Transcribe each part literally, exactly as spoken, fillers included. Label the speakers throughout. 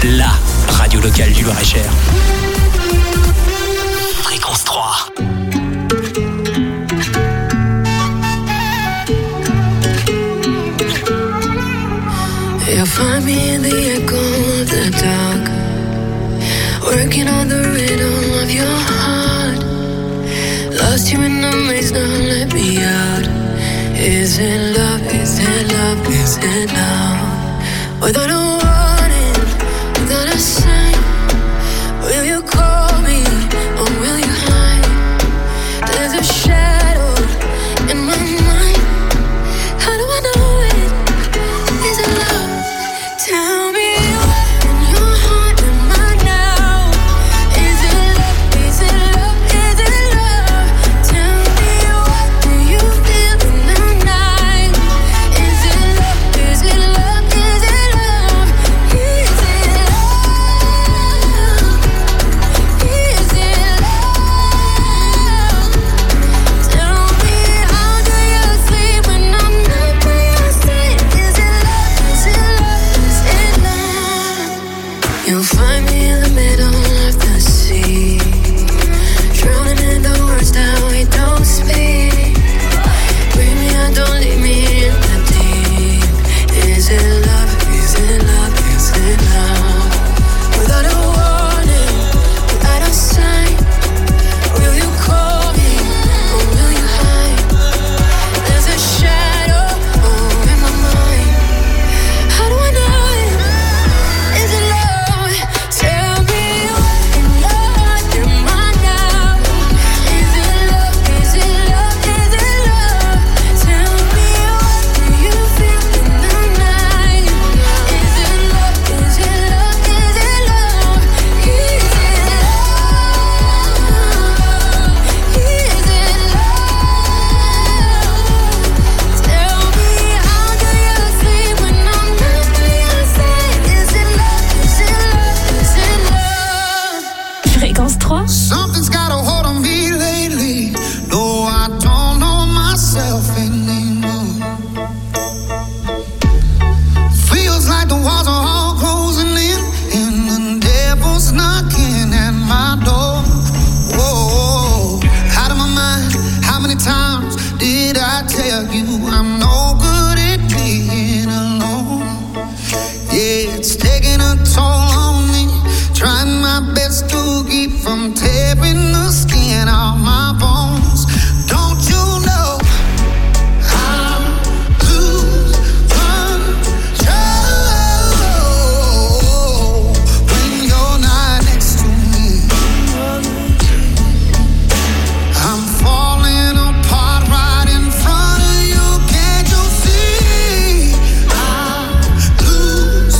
Speaker 1: la radio locale du Loir-et-Cher. Fréquence trois.
Speaker 2: You'll find me in the echo of the dark, working on the rhythm of your heart. Lost you in the maze, now let me out. Is it love, is it love, is it love? Without a warning, without a sign, will you call me or will you hide? There's a shadow in my mind. How do I know it? Is it love? Tell me what in your heart am I now? Is it love? Is it love? Is it love? Tell me what do you feel in the night? Is it love? Is it love? Is it love? Is it love? Is it love? Tell me how do you sleep when I'm not by your side? Is it love? Is it love? Is it love? You'll find me in the middle of the sea, drowning in the words that we don't speak. Bring me out, don't leave me in the deep. Is it love? Is it love? Is it love? Without a warning, without a sign, will you call me or will you hide? There's a shadow oh, in my mind. How do I know it? Is it love? Tell me what in your heart am I now? Is it love? Is it love? Is it love? Tell me what do you feel in the night? Is it love? Is it love? Is it love? Is it love? Is it love? Tell me how do you sleep when I'm not by your side? Is it love? Is it love? Is it love?
Speaker 3: Fréquence trois.
Speaker 4: Something's got a hold on me lately. No, I don't know myself anymore. Feels like the walls are all closing in, and the devil's knocking at my door. Whoa, out of my mind. How many times did I tell you I'm no good at being alone? Yeah, it's taking a toll on me. Trying my best to keep from tearing the skin off my bones. Don't you know I lose control when you're not next to me? I'm falling apart right in front of you. Can't you see? I lose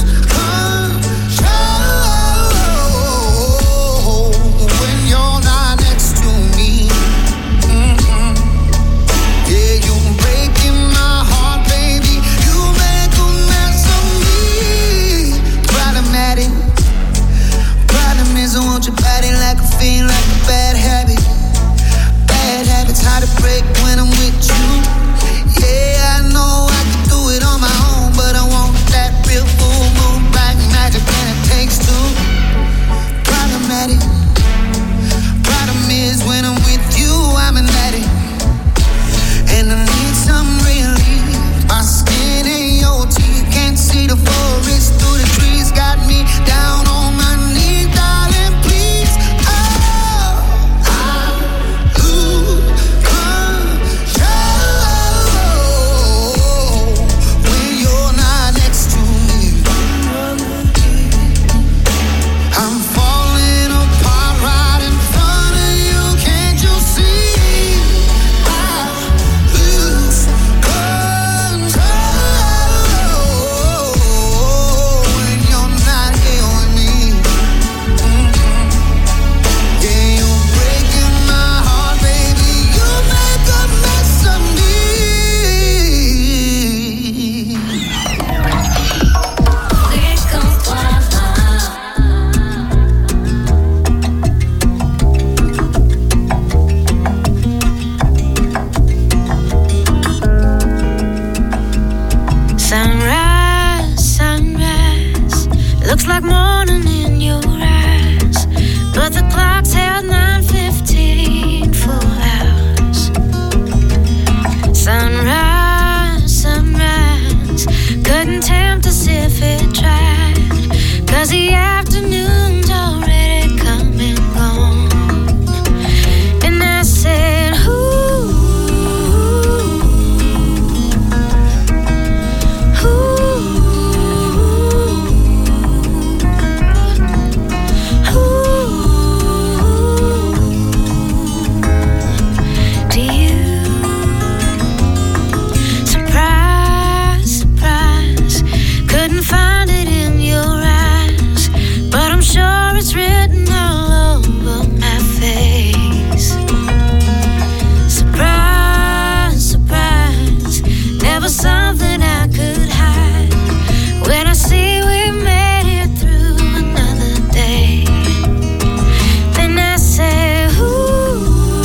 Speaker 4: control when you're not next to me. Mm-mm. Yeah, you're breaking my heart, baby. You make a mess of me. Problematic. Problem is I want your body like a fiend, like a bad habit. Bad habits hard to break when I'm with you. Yeah, I know I can do it on my own, but I want that real full moon black magic, and it takes two. Problematic. Problem is when I'm with you, I'm an addict, and I need some relief. My skin and your teeth can't see the forest through the trees. Got me down on my knees, darling, please. Oh, I lose control when you're not next to me. I'm falling apart right in front of you. Can't you see? I lose control when you're not here with me. Mm-mm. Yeah, you're breaking my heart, baby. You make a mess of me.
Speaker 2: Fréquence trois.
Speaker 3: Sunrise, sunrise. Looks like
Speaker 2: like morning in your eyes, but the clock's held nine fifteen, full hours. Sunrise, sunrise, couldn't tempt us if it tried, 'cause the afternoon's already come and gone. And I said, ooh, ooh, do you? Surprise, surprise, couldn't find it in your eyes, but I'm sure it's written all over my face. Surprise, surprise, never something I could hide. When I see we made it through another day, then I say, ooh,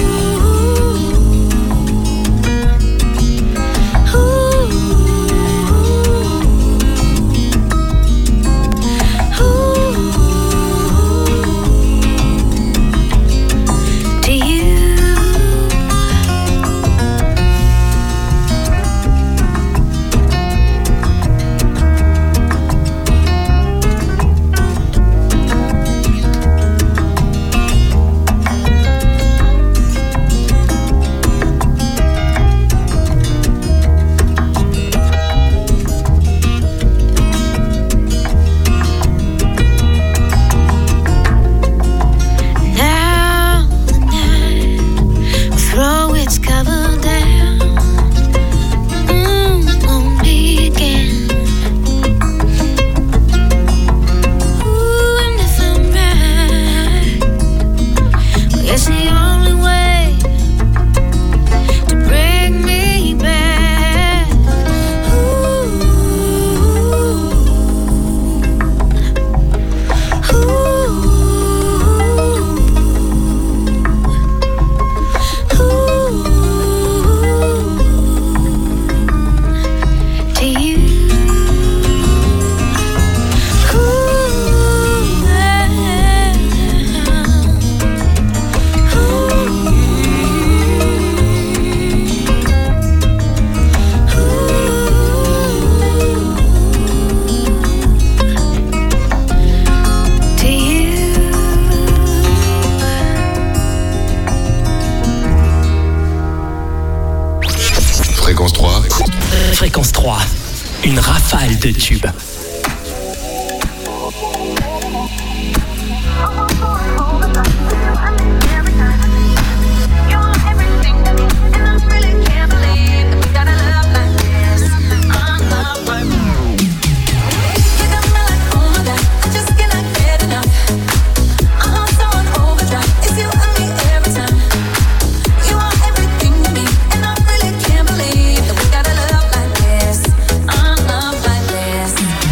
Speaker 2: ooh, ooh, do you? Now the night will throw its cover down, mm, won't begin. Ooh, and if I'm right, well, it's the only way to bring me back. Ooh, ooh, do you?
Speaker 3: Fréquence trois.
Speaker 1: Fréquence trois, une rafale de tubes.
Speaker 2: Love like this.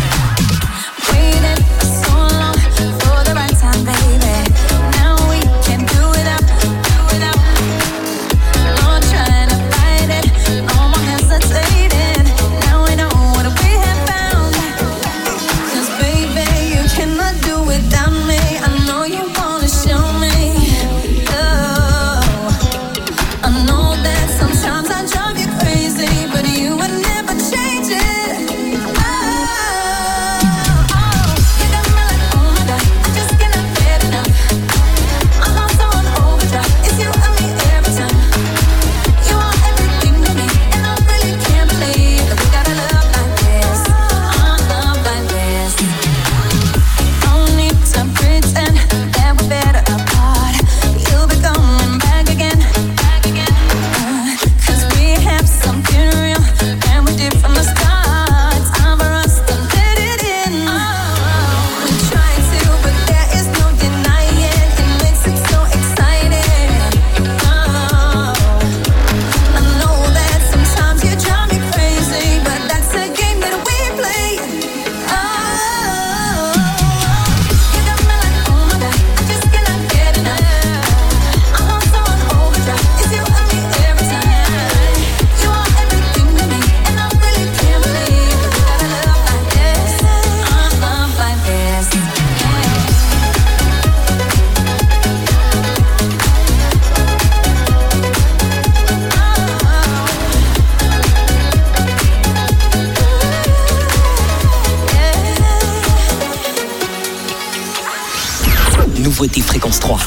Speaker 1: nouveauté Fréquence trois.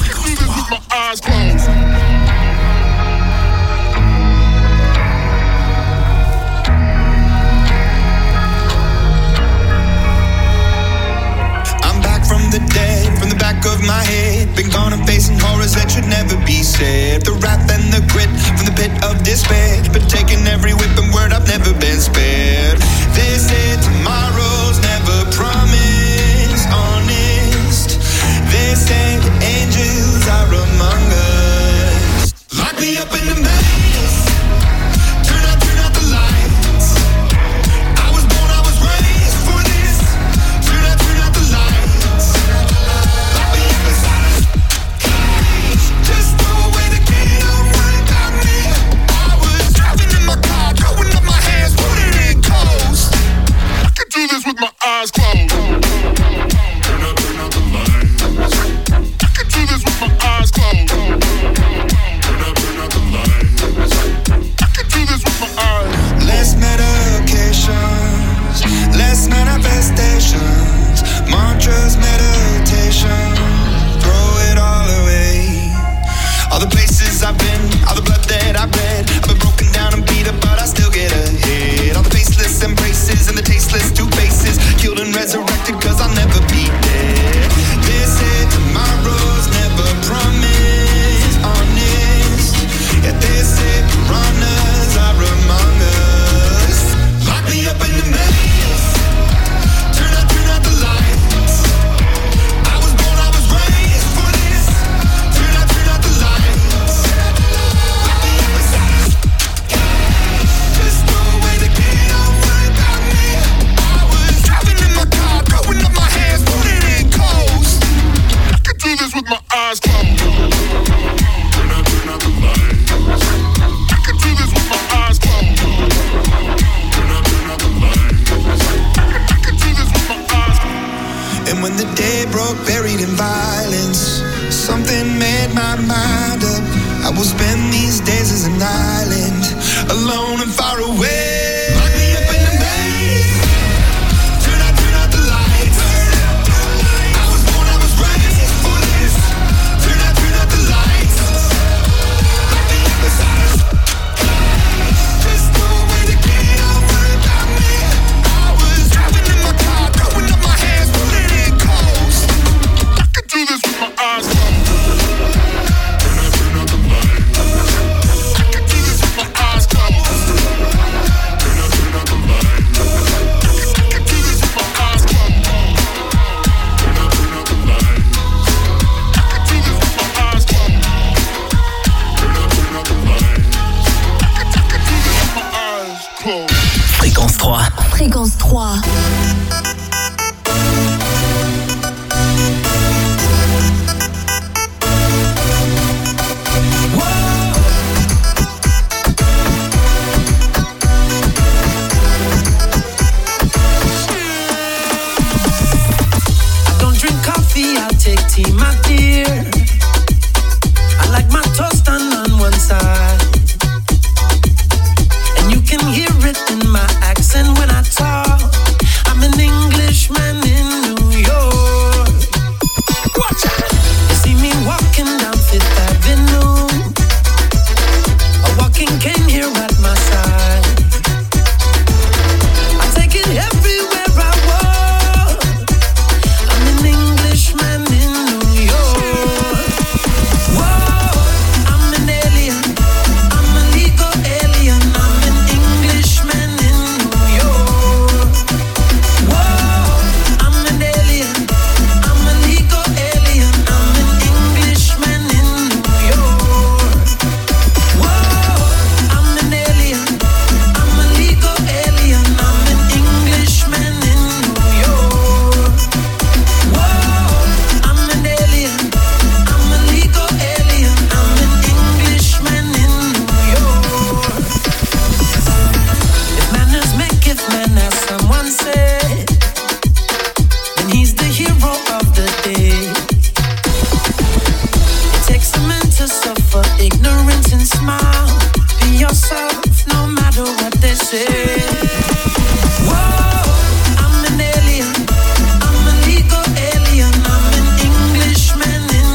Speaker 5: From the dead, from the back of my head, been gone and facing horrors that should never be said. The wrath and the grit from the pit of despair, been taking every whip and word, I've never been spared. They said tomorrow's never promised, honest. They say the angels are among us. Lock me up in the maze, turn out, turn out the lights. I was born, I was raised for this. Turn out, turn out the lights. Do this with my eyes closed. Turn out, turn out the lights. I can do this with my eyes closed. Turn out, turn out the lights. I can do this with my eyes. Less medications, less manifestations, mantras, meditation. Throw it all away. All the places I've been, all the blood that I've bled. I've been broken down and beat up, but I still get ahead. All the faceless embraces and the tasteless two faces, killed and resurrected, cause I'll never be dead. They said tomorrow's never promised, honest. Yeah, they said piranhas are among us. Lock me up in the maze, turn out, turn out the lights. I was born, I was raised for this. Turn out, turn out the lights. Lock me up inside this cage. Just throw away the key, don't worry about me. I was driving in my car, throwing up my hands, putting in coast. I can do this with my eyes closed. Turn out, turn out the lights. I can do this with my eyes closed. Turn out, turn out the lights. I can do this with my eyes closed. And when the day broke, buried in violence, something made my mind up. I will spend these days as an island, alone and far away. Lock me up in the maze. Turn out, turn out the lights. I was born, I was raised for this. Turn out, turn out the lights. Lock me up inside this cage. Just throw away the key, don't worry about me. I was driving in my car, throwing up my hands, putting in coast. I can do this with my eyes closed. Turn out, turn out the lights. I can do this with my eyes closed. Turn out, turn out the lights. I can do this with my eyes closed. Turn out, turn out the lights. I can do this with my eyes closed. Turn out, turn out the lights. I can, I can do this with my eyes closed.
Speaker 1: Fréquence trois.
Speaker 6: Fréquence trois.
Speaker 7: I don't drink coffee, I'll take tea, my dear. I like my toast done on one side. And you can hear it in my accent when I talk. I'm an Englishman in New York. Watch out! You see me walking down Fifth Avenue, a walking cane here at my side. I take it everywhere I walk. I'm an Englishman in New York. Whoa, I'm an alien. I'm a legal alien. I'm an Englishman in New York. Whoa, I'm an alien. I'm a legal alien. I'm an Englishman in New York. Whoa, I'm an alien. I'm a legal alien. I'm an Englishman in New York. Whoa, I'm an alien. I'm a legal alien. I'm an Englishman in New York. If manners maketh man, as someone said, then he's the hero of the day. It takes a man to suffer ignorance and smile. Be yourself, no matter what they say. Whoa, I'm an alien. I'm a legal alien. I'm an Englishman in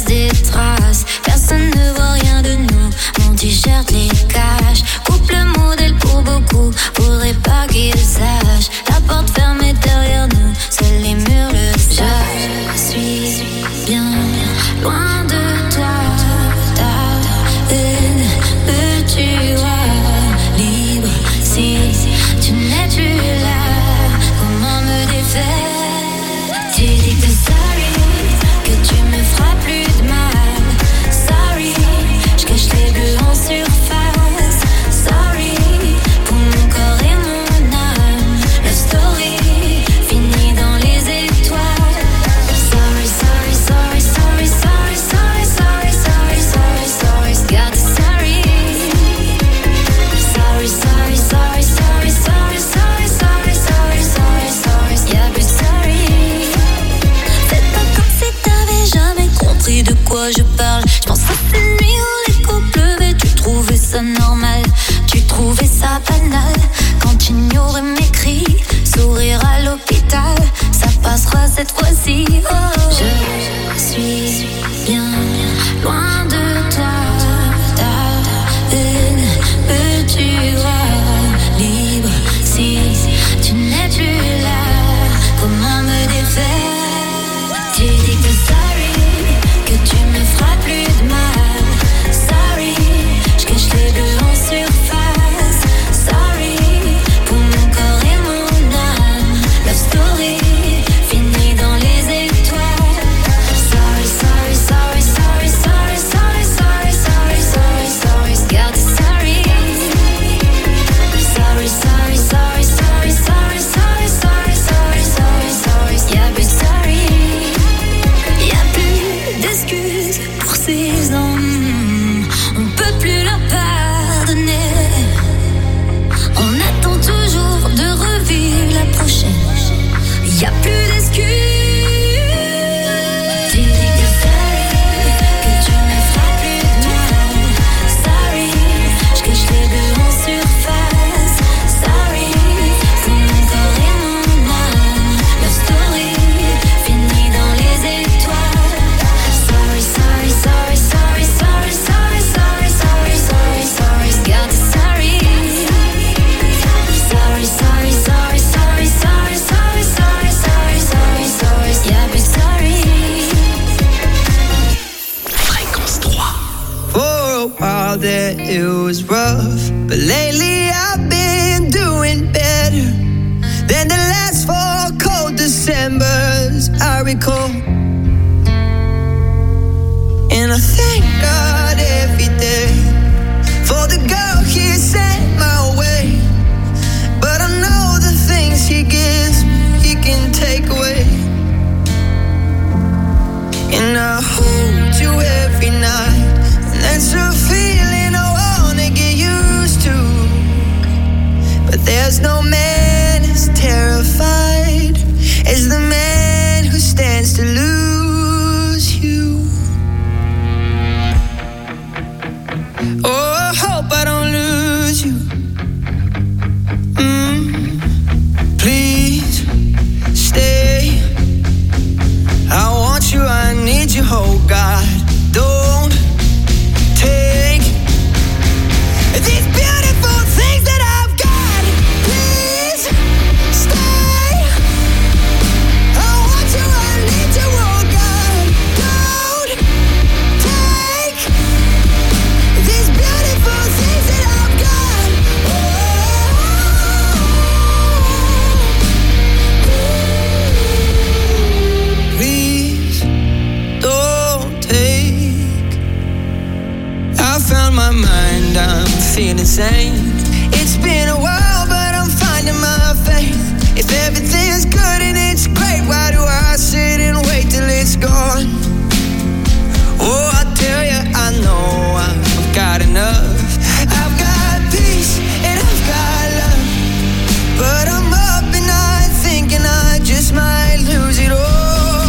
Speaker 2: des traces. Personne ne voit rien de nous. Mon t-shirt les cache. Coupe le modèle pour beaucoup. Faudrait pas qu'ils sachent. La porte fermée derrière nous. Seuls les murs le savent. Je suis bien loin de toi. Ta haine me tuera. Libre si tu n'es plus là. Comment me défaire? Tu dis que sorry, que tu me feras plus de mal. Sorry, je cache les bleus en surface. Sorry, pour mon corps et mon âme. La story finit dans les étoiles. Sorry, sorry, sorry, sorry, sorry, sorry, sorry, sorry, sorry, sorry. Garde sorry. Sorry, sorry, sorry, sorry, sorry, sorry, sorry, sorry, sorry, sorry. Y'a plus sorry. Fais pas comme si t'avais jamais compris de quoi je parle. J'pense à cette nuit où les coups pleuvaient. Tu trouvais ça normal, tu trouvais ça banal. Quand tu ignorais mes cris, sourire à l'hôpital. Ça passera cette fois-ci. Oh, je suis bien loin de toi. Ta haine me tuera. Libre si tu n'es plus là. Comment me défaire? Tu dis que sorry, que tu me feras plus de mal. Sorry, je cache les bleus en surface. Sorry, pour mon corps et mon âme. La story finit dans les étoiles. Sorry, sorry, sorry, sorry, sorry, sorry, sorry, sorry, sorry, sorry. Garde sorry. Sorry, sorry, sorry, sorry, sorry, sorry, sorry, sorry, sorry, sorry. Y'a plus de sorry. Y'a plus d'excuses pour ces hommes. On peut plus leur pardonner. On attend toujours de revivre la prochaine. Y'a plus d'excuses. Tu dis que sorry, que tu me feras plus de mal. Sorry, je cache les bleus en surface. Sorry, pour mon corps et mon âme. La story finit dans les étoiles. Sorry, sorry, sorry, sorry, sorry, sorry, sorry, sorry, sorry, sorry. Garde sorry. Sorry, sorry, sorry, sorry, sorry, sorry, sorry, sorry, sorry, sorry. Y'a plus sorry.
Speaker 1: Fréquence trois.
Speaker 6: For a while there it was rough, but lately I've been doing better than the last four cold Decembers I recall. And I thank God every day for the girl He sent my way. But I know the things He gives me, He can take away. And I hold you every night, and that's a feeling I wanna get used to. But there's no man as terrified as the man who stands to lose you. Oh, I hope I don't lose you. Mm, please stay. I want you, I need you, oh God. Don't take these beautiful things that I've got. Please stay. I want you, I need you, oh God. Don't take these beautiful things that I've got. Oh, please don't take. I found my mind, I'm feeling sane. It's been a while, but I'm finding my faith. If everything's good and it's great, why do I sit and wait till it's gone? Oh, I tell you, I know I've got enough. I've got peace and I've got love, but I'm up and I thinking I just might lose it all.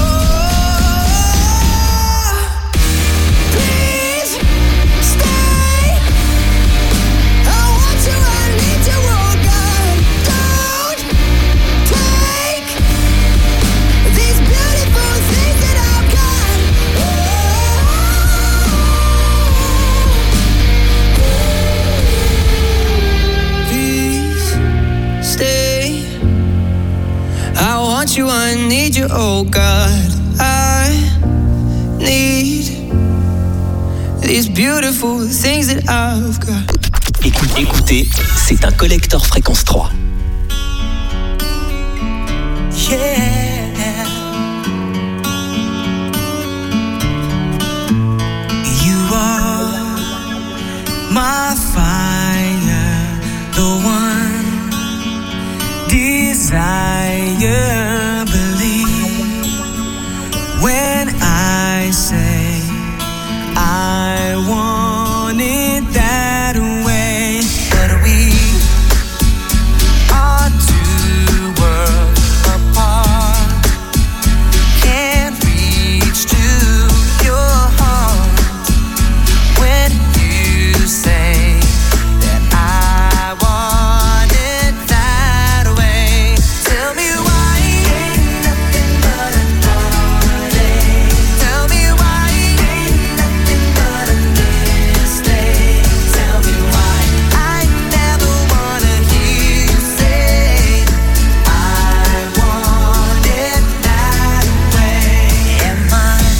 Speaker 6: Please stay. I want you, I need you, oh God. Don't take these beautiful things that I've got. want you, I need you, oh God. I need these beautiful things that I've got.
Speaker 1: Écoutez, écoutez, c'est un collector fréquence trois.
Speaker 7: Yeah. You are my fire, the one desire. Believe when I say I want it that way. But we are two worlds apart. Can't reach to your heart when you say that I want it that way. Tell me why ain't nothing but a heartache. Tell me why ain't nothing but a mistake. Tell me why I never wanna hear you say I want it that way. Am I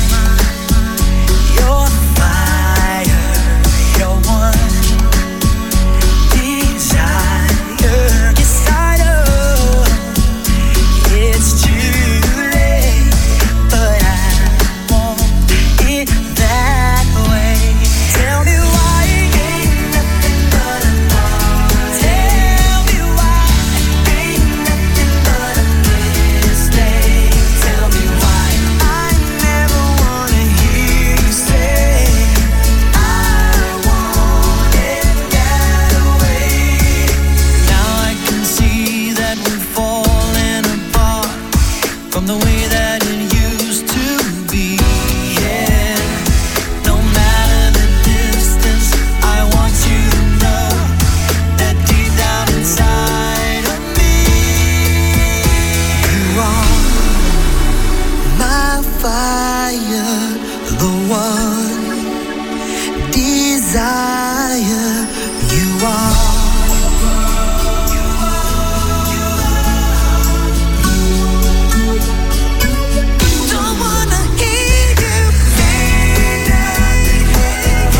Speaker 7: your fire, your one desire? Yes, I know it's too late, but I want it that way. Tell me why ain't nothing but a heart. Tell me why ain't nothing but a mistake. Tell me why I never wanna hear you say I want it that way. Now I can see that we're falling apart from the way that it used to be. Yeah. No matter the distance, I want you to know that deep down inside of me, you are my fire, the one desire. You are. Don't wanna hear you say nothing. Ain't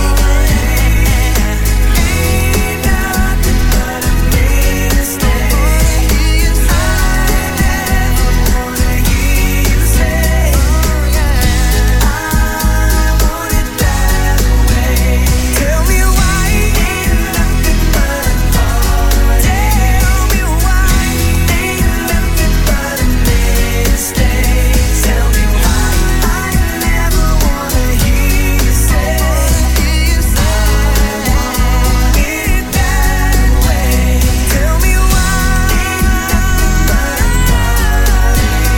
Speaker 7: nothing but a mistake. I never wanna hear you say I want it that way. Tell me why ain't nothing but a heart. Tell me why ain't nothing but a mistake. Tell me why I never wanna hear you say I want it that way. Tell me why ain't nothing but a heart.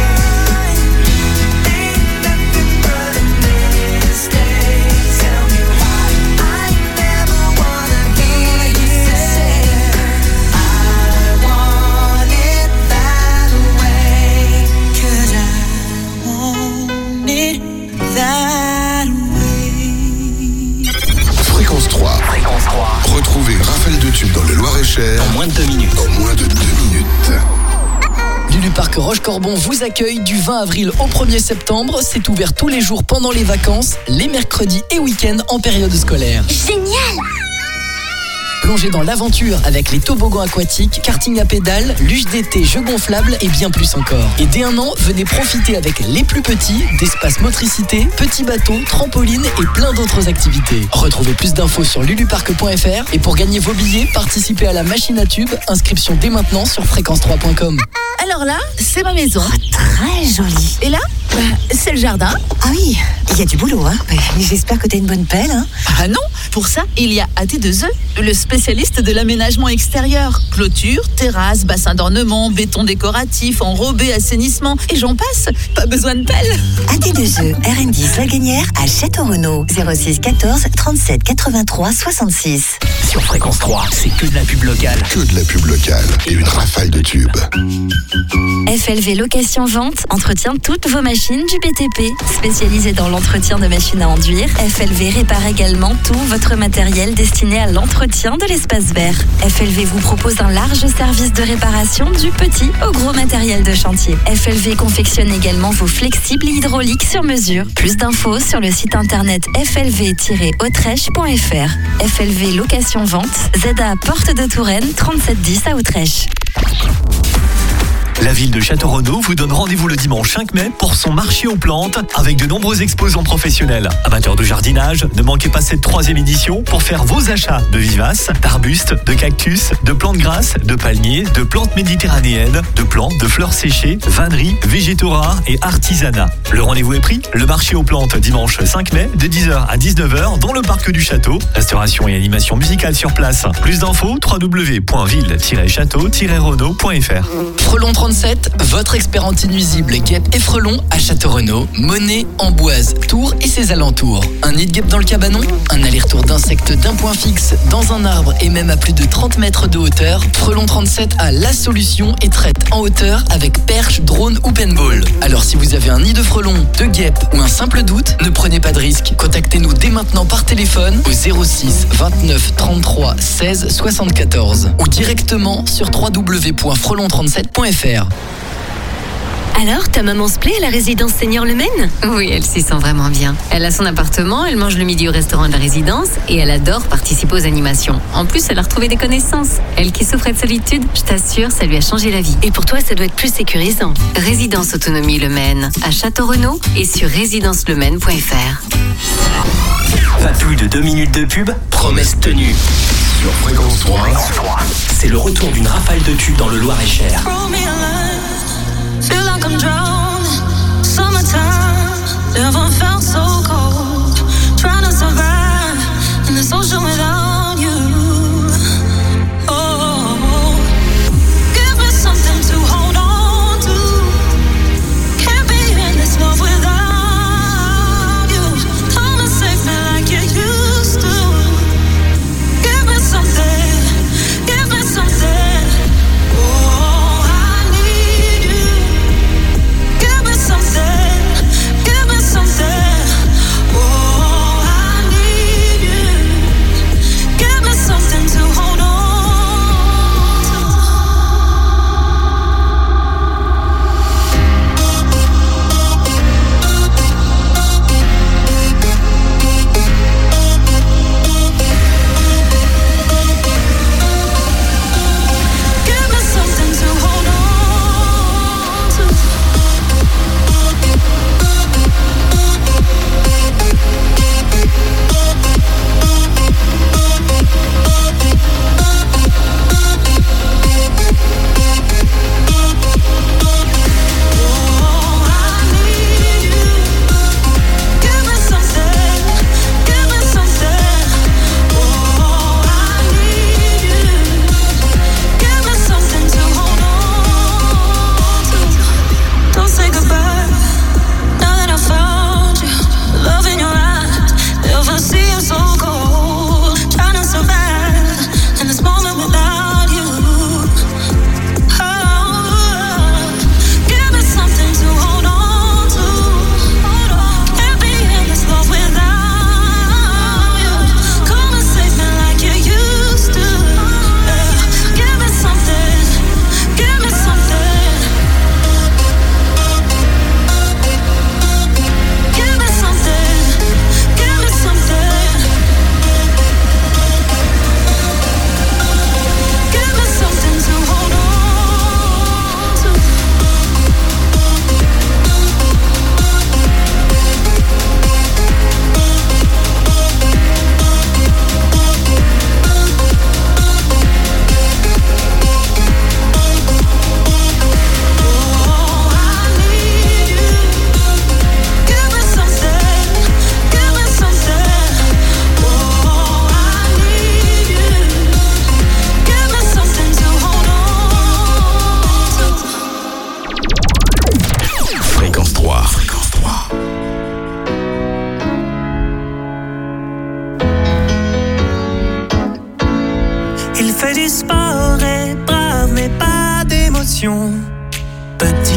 Speaker 7: Ain't nothing but a mistake. Tell me why I never wanna hear you say I want it that way. 'Cause I want it that way.
Speaker 3: Fréquence trois.
Speaker 1: Fréquence trois.
Speaker 3: Retrouvez une rafale de tubes dans le Loir-et-Cher
Speaker 1: En moins de deux minutes.
Speaker 3: en moins de deux minutes.
Speaker 8: Lulu Parc Roche-Corbon vous accueille du vingt avril au premier septembre. C'est ouvert tous les jours pendant les vacances, les mercredis et week-ends en période scolaire.
Speaker 2: Génial!
Speaker 8: Plongez dans l'aventure avec les toboggans aquatiques, karting à pédales, luge d'été, jeux gonflables et bien plus encore. Et dès un an, venez profiter avec les plus petits d'espace motricité, petits bateaux, trampolines et plein d'autres activités. Retrouvez plus d'infos sur luluparc point f r et pour gagner vos billets, participez à la machine à tubes. Inscription dès maintenant sur fréquence trois point com.
Speaker 9: Alors là, c'est ma maison.
Speaker 10: Très joli.
Speaker 9: Et là, bah, c'est le jardin.
Speaker 10: Ah oui, il y a du boulot, hein. Mais j'espère que t'as une bonne pelle, hein.
Speaker 9: Ah non, pour ça, il y a A T deux E, le spécialiste de l'aménagement extérieur. Clôture, terrasse, bassin d'ornement, béton décoratif, enrobé, assainissement, et j'en passe. Pas besoin de pelle.
Speaker 10: A T deux E, R N dix La Gagnère à Château-Renaud. zéro six quatorze trente-sept quatre-vingt-trois soixante-six.
Speaker 1: Sur Fréquence trois, c'est que de la pub locale.
Speaker 3: Que de la pub locale et une rafale de tubes.
Speaker 10: F L V Location Vente entretient toutes vos machines du B T P. Spécialisé dans l'entretien de machines à enduire, F L V répare également tout votre matériel destiné à l'entretien de l'espace vert. F L V vous propose un large service de réparation du petit au gros matériel de chantier. F L V confectionne également vos flexibles hydrauliques sur mesure. Plus d'infos sur le site internet f l v tiret autrèche point f r. F L V Location Vente, Z A Porte de Touraine, trente-sept dix à Autrèche.
Speaker 1: La ville de Château-Renaud vous donne rendez-vous le dimanche cinq mai pour son marché aux plantes avec de nombreux exposants professionnels. Amateurs de jardinage, ne manquez pas cette troisième édition pour faire vos achats de vivaces, d'arbustes, de cactus, de plantes grasses, de palmiers, de plantes méditerranéennes, de plantes, de fleurs séchées, vanneries, végétaux rares et artisanat. Le rendez-vous est pris, le marché aux plantes dimanche cinq mai de dix heures à dix-neuf heures dans le parc du château. Restauration et animation musicale sur place. Plus d'infos, w w w point ville tiret château tiret renaud point f r.
Speaker 8: Frelon trente-sept, votre expert anti-nuisible guêpe et frelon à Château-Renaud, Monet, Amboise, Tours et ses alentours. Un nid de guêpe dans le cabanon, un aller-retour d'insectes d'un point fixe dans un arbre et même à plus de trente mètres de hauteur. Frelon trente-sept a la solution et traite en hauteur avec perche, drone ou paintball. Alors si vous avez un nid de frelon, de guêpe ou un simple doute, ne prenez pas de risque. Contactez-nous dès maintenant par téléphone au zéro six vingt-neuf trente-trois seize soixante-quatorze ou directement sur w w w point frelon trente-sept point f r.
Speaker 11: Alors, ta maman se plaît à la résidence Senior Le Maine ?
Speaker 12: Oui, elle s'y sent vraiment bien. Elle a son appartement, elle mange le midi au restaurant de la résidence et elle adore participer aux animations. En plus, elle a retrouvé des connaissances. Elle qui souffrait de solitude, je t'assure, ça lui a changé la vie.
Speaker 11: Et pour toi, ça doit être plus sécurisant.
Speaker 12: Résidence Autonomie Le Maine, à Château-Renaud et sur résidence le maine point f r.
Speaker 1: Pas plus de deux minutes de pub, promesse tenue.
Speaker 3: Sur Fréquence trois,
Speaker 1: c'est le retour d'une rafale de tubes dans le Loir-et-Cher.
Speaker 2: Feel like I'm drowning. Summertime, never felt so cold. Trying to survive in this ocean without you. Oh, give me something to hold on to. Can't be in this love without you. Come and save me like you used to. Give me something, give me something. Oh, I need you. Give me something, give me something. Oh, I need you. Give me something to hold on Give me something to hold on to. Oh, I need you. Give me something, give me something. Oh, I need you. Give me something to hold on to. Don't say goodbye. Now that I found you, the love in your eyes, never seemed so cold. Trying to survive in this moment without you. Oh, give me something to hold on to. Can't be in this love without you. Come and save me like you used to. Yeah. Give me something, give me something. Give me something, give me something. Give me something to hold on to. Oh, I need you. Give me something, give me something. Oh, I need you. Give me something to hold on to.
Speaker 3: Fréquence trois. Fréquence trois.
Speaker 6: Il fait du sport et brave mais pas d'émotion. Petit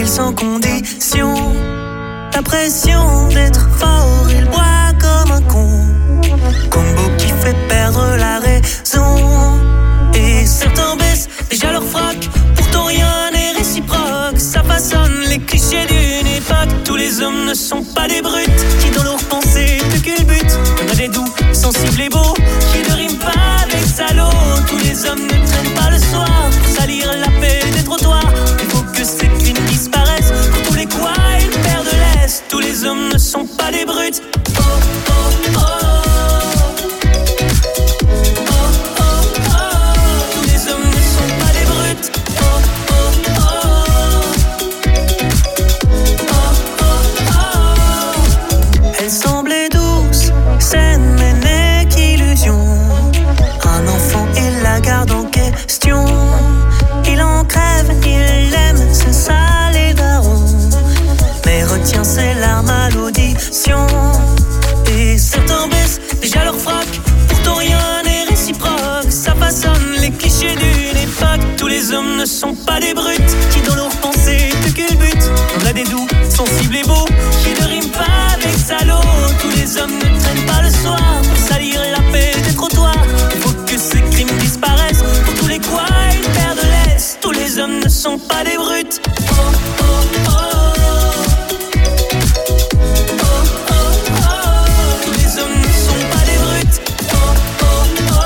Speaker 7: il sans condition. La pression d'être fort, il boit comme un con. Combo qui fait perdre la raison. Et certains baissent déjà leur frac, pourtant rien n'est réciproque. Ça façonne les clichés d'une époque. Tous les hommes ne sont pas des brutes qui dans leur pensée te culbutent. On a des doux, sensibles et beaux qui ne riment pas avec salaud. Tous les hommes ne traînent pas le soir pour salir la paix des trottoirs. Il faut que ces crimes disparaissent. Pour tous les quoi ils perdent l'est. Tous les hommes ne sont pas des brutes. Oh, oh, oh. Garde en question. Il en crève, il aime, c'est ça les darons. Mais retient ses larmes à l'audition. Et certains baissent déjà leur frac, pourtant rien n'est réciproque. Ça façonne les clichés d'une époque. Tous les hommes ne sont pas des brutes qui dans leurs pensées te culbutent. On a des doux, sensibles et beaux qui ne riment pas avec salaud. Tous les hommes ne traînent pas le soir pour salir la paix des trottoirs. Il faut que ces crimes disparaissent. Pour tous les quoi ils perdent l'est. Tous les hommes ne sont pas des brutes. Oh, oh, oh. Oh, oh, oh. Tous les hommes ne sont pas des brutes. Oh, oh, oh.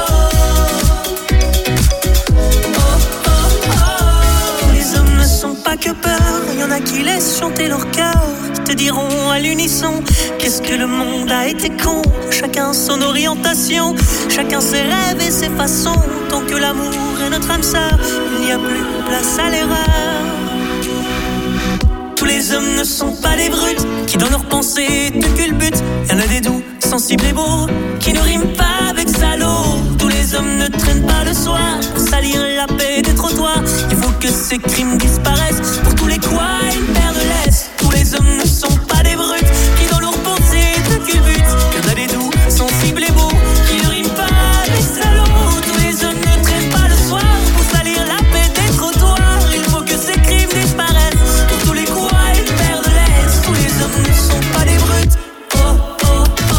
Speaker 7: Oh, oh, oh. Les hommes ne sont pas que peur. Il y en a qui laissent chanter leur cœur, qui te diront à l'unisson qu'est-ce que le monde a été con. Chacun son orientation, chacun ses rêves et ses façons. Tant que l'amour est notre âme sœur, il n'y a plus place à l'erreur. Tous les hommes ne sont pas des brutes qui dans leurs pensées te culbutent. Il y en a des doux, sensibles et beaux qui ne riment pas avec salaud. Tous les hommes ne traînent pas le soir pour salir la paix des trottoirs. Il faut que ces crimes disparaissent. Pour tous les quoi ils perdent l'est. Tous les hommes ne sont pas des brutes qui dans leurs pensées te culbutent. Il y en a des doux, sensibles et beaux qui ne riment pas avec salaud. Tous les hommes ne traînent pas le soir pour salir la paix des trottoirs. Il faut que ces crimes disparaissent. Pour tous les quoi ils perdent l'est. Tous les hommes ne sont pas des brutes. Oh, oh, oh.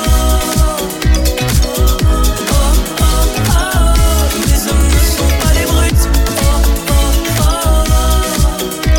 Speaker 7: Oh, oh, oh. Tous les hommes ne sont pas des brutes. Oh, oh, oh.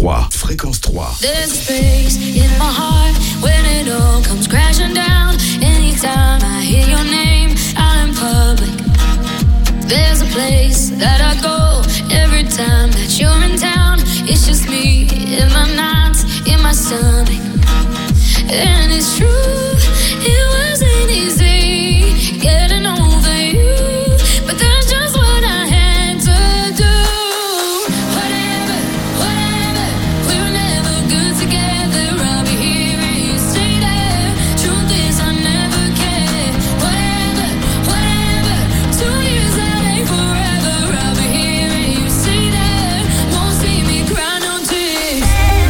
Speaker 3: trois. Fréquence trois.
Speaker 2: There's a space in my heart when it all comes crashing down. Anytime I hear your name out in public, there's a place that I go every time that you're in town. It's just me in my nights, in my stomach. And it's true, it wasn't easy getting over you, but that's just what I had to do. Whatever, whatever, we were never good together. I'll be here and you stay there. Truth is I never cared. Whatever, whatever, two years that ain't forever. I'll be here and you stay there. Won't see me cry no tears.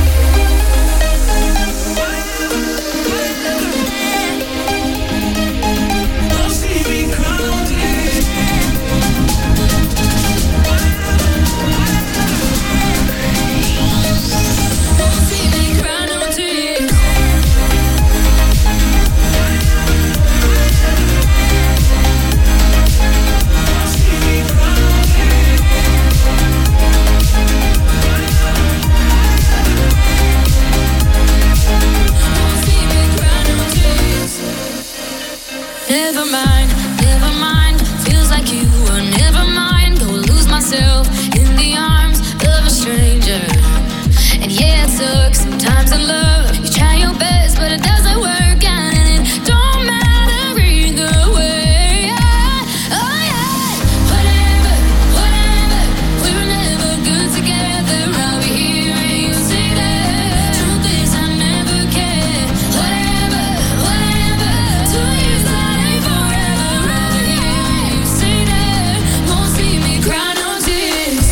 Speaker 2: Never mind, never mind. Feels like you were never mine. Go lose myself in the arms of a stranger. And yeah, it sucks sometimes in love. You try your best, but it doesn't work out, and it don't matter either way. Oh yeah, whatever, whatever. We were never good together. I'll be here and you stay there. Truth is I never cared. Whatever, whatever. Two years that ain't forever. I'll be here and you stay there. Won't see me cry no tears.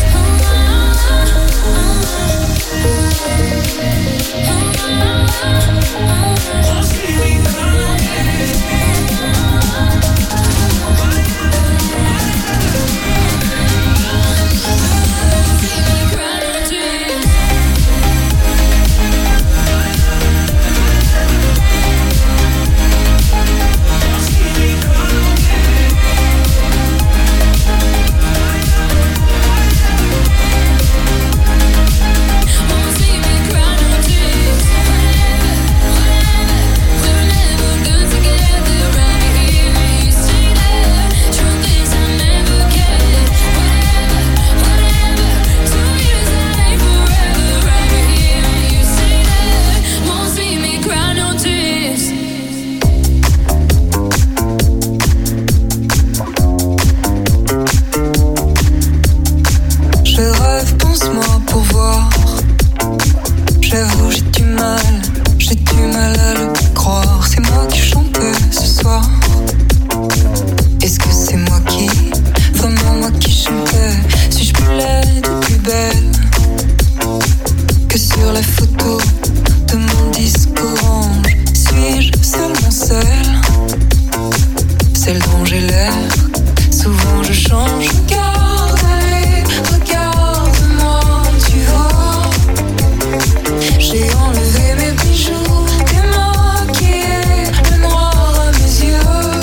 Speaker 13: Je rêve, pense-moi pour voir. J'avoue, j'ai du mal, j'ai du mal à le croire. C'est moi qui chantais ce soir. Est-ce que c'est moi qui, vraiment moi qui chantais? Suis-je plus laide ou plus belle que sur les photos de mon disque orange? Suis-je seulement celle, celle dont j'ai l'air? Souvent je change, regarde, allez, regarde-moi, tu vois. J'ai enlevé mes bijoux, démaquillé le noir à mes yeux,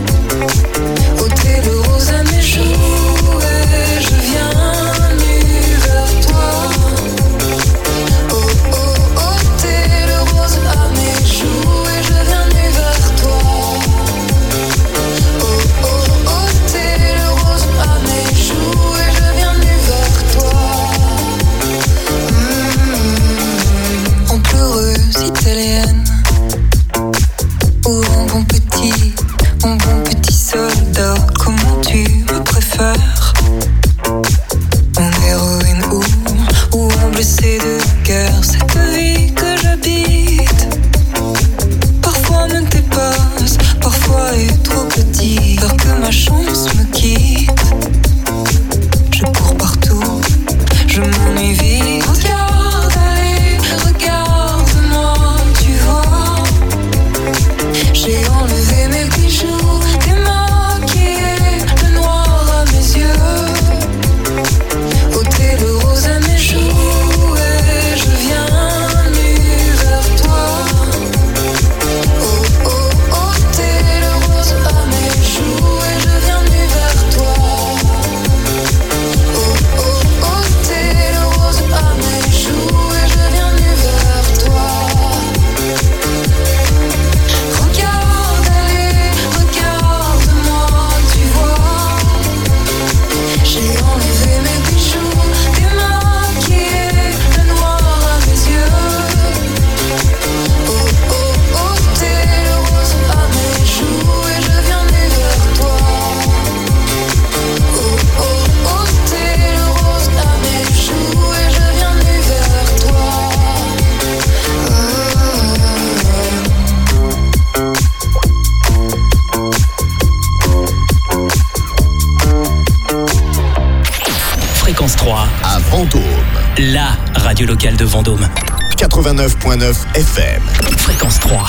Speaker 13: ôté le rose à mes joues, et je viens nu vers toi. Oh oh, ôté le rose à mes joues, et je viens nu vers toi. Oh oh, ôté le rose à mes joues.
Speaker 8: la radio locale de Vendôme.
Speaker 3: quatre-vingt-neuf virgule neuf F M.
Speaker 8: Fréquence trois.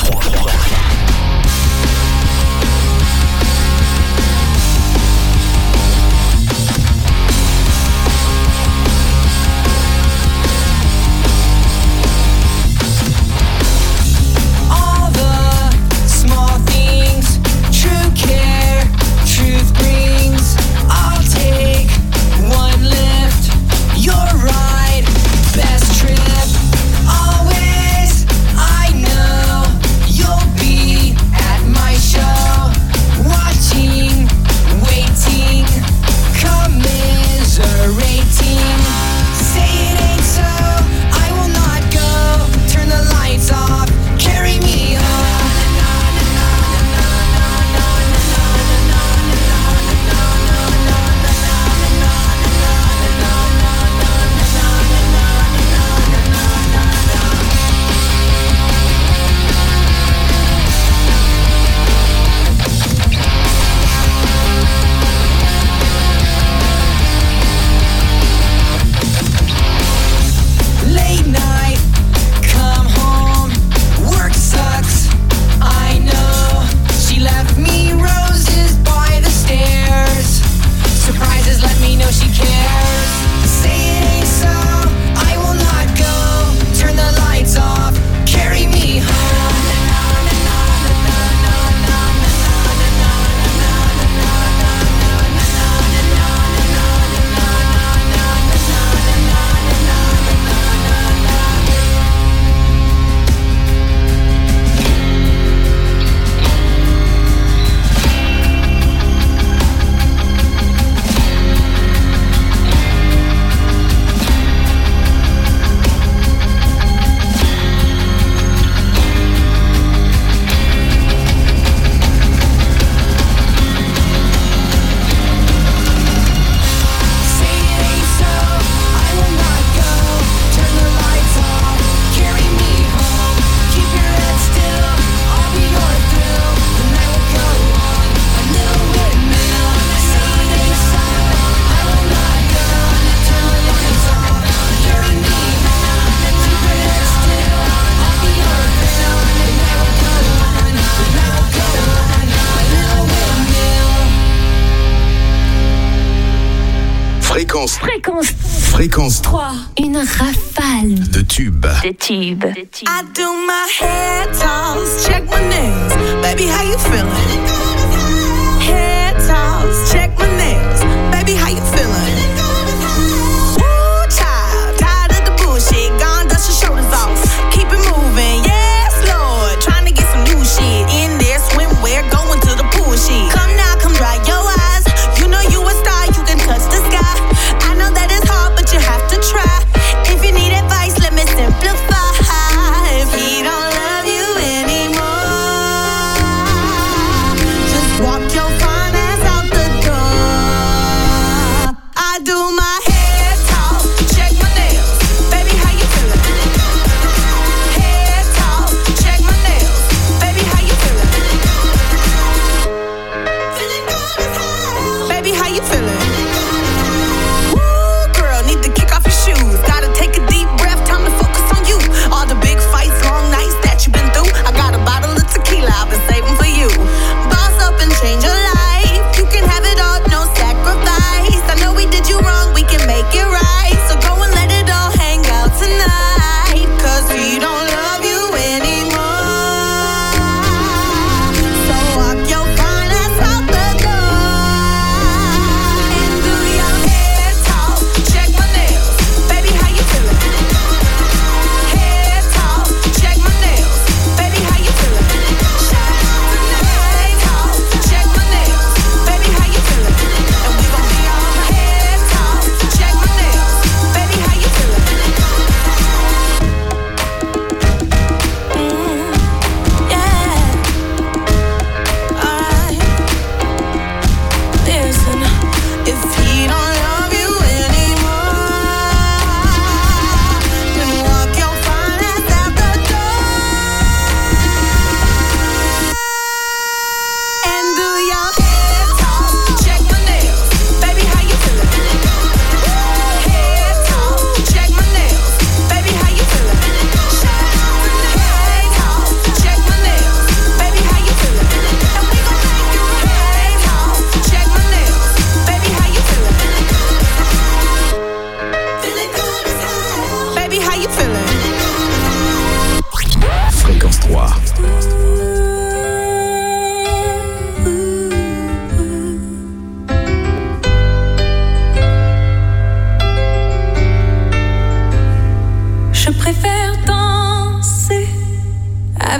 Speaker 3: Fréquence.
Speaker 11: Fréquence.
Speaker 3: Fréquence
Speaker 11: trois. Une rafale
Speaker 3: de tubes.
Speaker 11: de tubes. De tubes.
Speaker 14: I do my head toss, check my nails. Baby, how you feeling? Head toss, check my nails. Baby, how you feeling? Woo, child, tired of the bullshit. Gone, dust your shoulders off. Keep it moving, yes, Lord. Trying to get some new shit in there. Swimwear, going to the pool shit. Come now, come dry your eyes. You know you a star, you can touch the sky. I know that it's hard, but you have to try. If you need advice, let me simplify. If he don't love you anymore, just walk your fine ass out the door. I do my head talk, check my nails. Baby, how you feeling? Head talk, check my nails. Baby, how you feeling? Feeling good as hell. Baby, how you feeling? All the big fights, long nights that you've been through. I got a bottle of tequila I've been saving for you. Boss up and change your life. You can have it all, no sacrifice. I know we did you wrong, we can make it right. So go and let it all hang out tonight. Cause he don't love you anymore. So walk your fine ass out the door.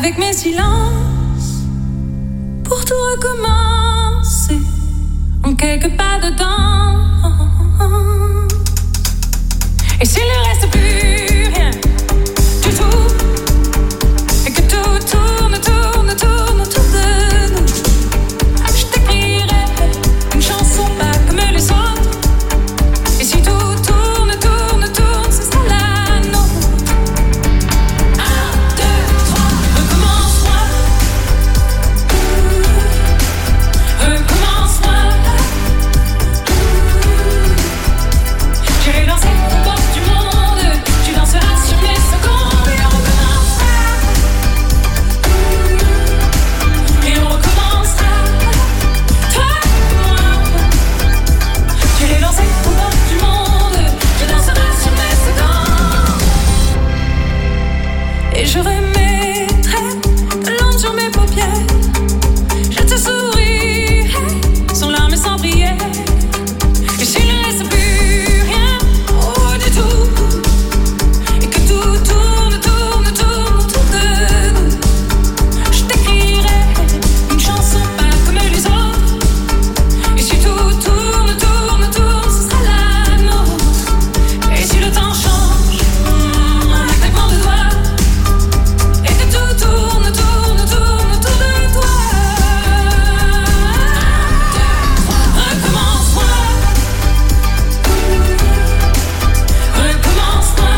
Speaker 13: avec mes silences, pour tout recommencer, en quelques pas dedans. Et s'il ne reste plus rien du tout, et que tout tourne, tourne, tourne autour de nous, je t'écrirai une chanson pas comme les autres. Et si tout tourne, tourne, tourne, ce sera la nôtre. Un, deux, trois, recommence-moi. Recommence-moi. J'irai danser aux portes du monde. Tu danseras sur mes secondes. Et on recommencera. Et on recommencera. Toi et moi. J'irai danser aux portes du monde. Tu danseras sur mes secondes. Et je remettrai de l'ombre sur mes paupières. Je te sourirai sans larmes et sans prière. Et s'il ne reste plus rien, oh du tout, et que tout tourne, tourne, tourne autour de nous, je t'écrirai une chanson pas comme les autres. Et si tout tourne, tourne, tourne, ce sera la nôtre. Et si le temps change, un claquement de doigts, et que tout tourne, tourne, tourne autour de toi. Recommence-moi. Recommence-moi.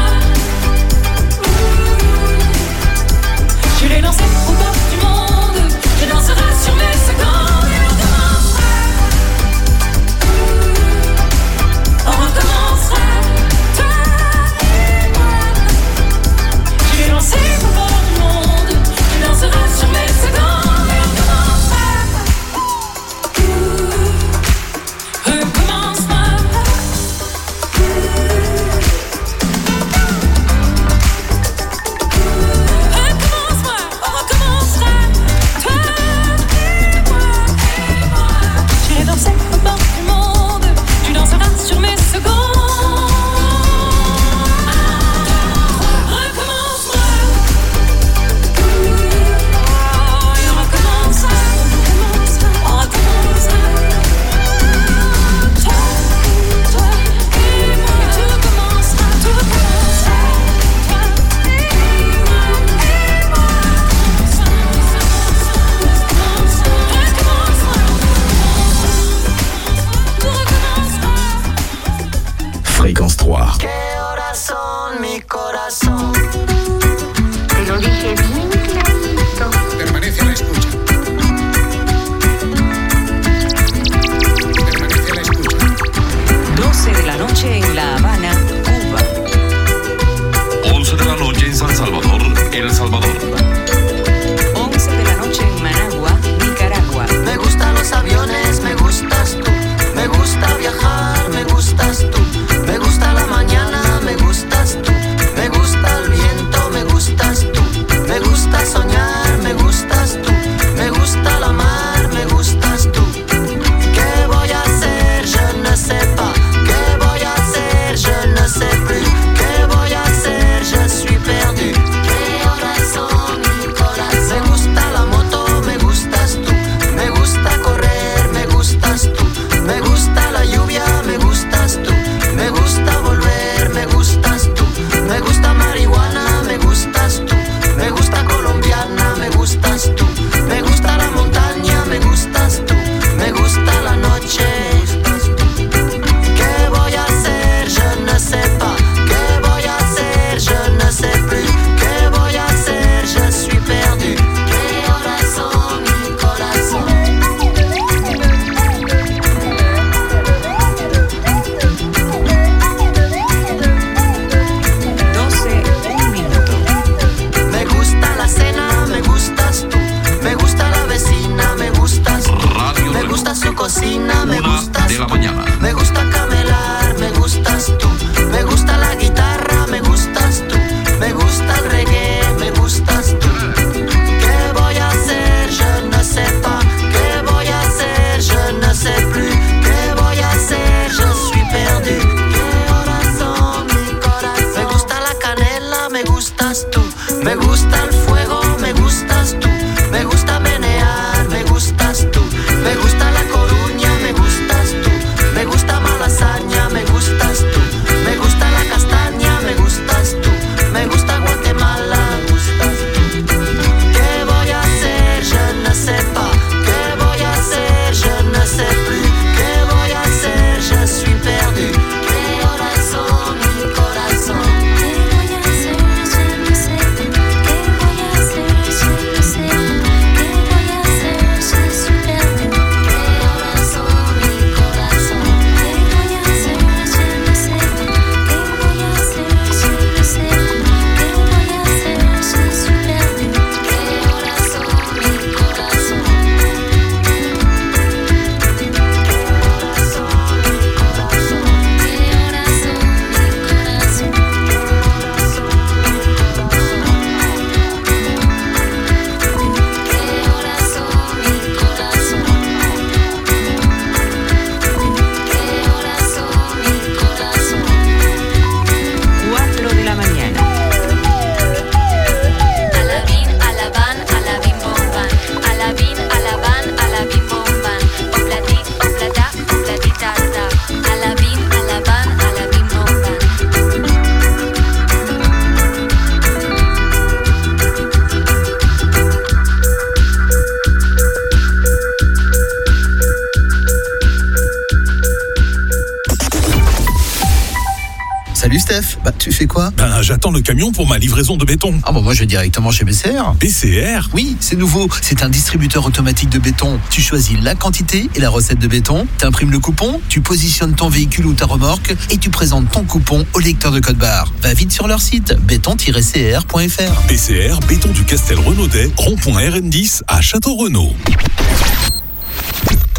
Speaker 13: J'irai danser aux portes du monde. Tu danseras sur mes secondes. Et on recommencera. On recommencera. Toi et moi. J'irai danser aux portes du monde. Tu danseras sur mes secondes. Et on recommencera. Recommence-moi. Recommence-moi, on recommencera. Toi et moi, et moi. J'irai danser aux portes du monde. Tu danseras sur mes secondes. Recommence-moi. Oh, et on recommencera. On recommencera. Toi, toi et moi. Et tout recommencera, tout recommencera. Toi et moi, et moi.
Speaker 3: Fréquence trois.
Speaker 6: Corazón, mi corazón. Te lo dije bien clarito.
Speaker 15: Permanece a la escucha. Permanece a la escucha.
Speaker 16: doce de la noche en La Habana, Cuba.
Speaker 17: once de la noche en San Salvador, El Salvador.
Speaker 16: once de la noche en Managua, Nicaragua.
Speaker 6: Me gustan los aviones, me gustas tú. Me gusta viajar, me gustas tú. Me gusta la mañana, me gustas tú. Me gusta el viento, me gustas tú. Me gusta soñar, me gustas tú. Me gusta la mar, me gustas tú. ¿Qué voy a hacer? Je ne sais pas. ¿Qué voy a hacer? Je ne sais plus. ¿Qué voy a hacer? Je suis perdu. Corazón, mi corazón. Me gusta la moto, me gustas tú. Me gusta correr, me gustas tú. Me gusta la lluvia, me gustas tú. Me gusta volver, me gustas tú. Me gusta marihuana, me gustas tú. Me gusta colombiana, me gustas tú. Me gusta la montaña, me gustas tú. Me gusta la noche. ¿Qué voy a hacer? Je ne sais pas. ¿Qué voy a hacer? Je ne sais plus. ¿Qué voy a hacer? Je suis perdu. Corazón, mi corazón.
Speaker 16: doce, un minuto.
Speaker 6: Me gusta la cena, me gustas tú. Me gusta la vecina, me gustas tú.
Speaker 17: Radio
Speaker 6: Me gusta su cocina, me
Speaker 17: Una
Speaker 6: gustas
Speaker 17: de la
Speaker 6: tú.
Speaker 17: mañana.
Speaker 6: Me gusta camelar, me gustas tú. Me gusta la guitarra, me gustas tú. Me gusta el reggae, me gustas tú. ¿Qué voy a hacer? Je ne sais pas. ¿Qué voy a hacer? Je ne sais plus. ¿Qué voy a hacer? Je suis perdu. Corazón, mi corazón. Me gusta la canela, me gustas tú. Me gusta el fuego, me gustas
Speaker 18: Salut Steph, bah tu fais quoi?
Speaker 19: Ben j'attends le camion pour ma livraison de béton.
Speaker 18: Ah bon, moi je vais directement chez B C R.
Speaker 19: B C R?
Speaker 18: Oui, c'est nouveau, c'est un distributeur automatique de béton. Tu choisis la quantité et la recette de béton, t'imprimes le coupon, tu positionnes ton véhicule ou ta remorque et tu présentes ton coupon au lecteur de code barre. Va vite sur leur site béton tiret c r point f r.
Speaker 19: B C R, béton du Castel Renaudet, rond-point R N dix à Château-Renaud.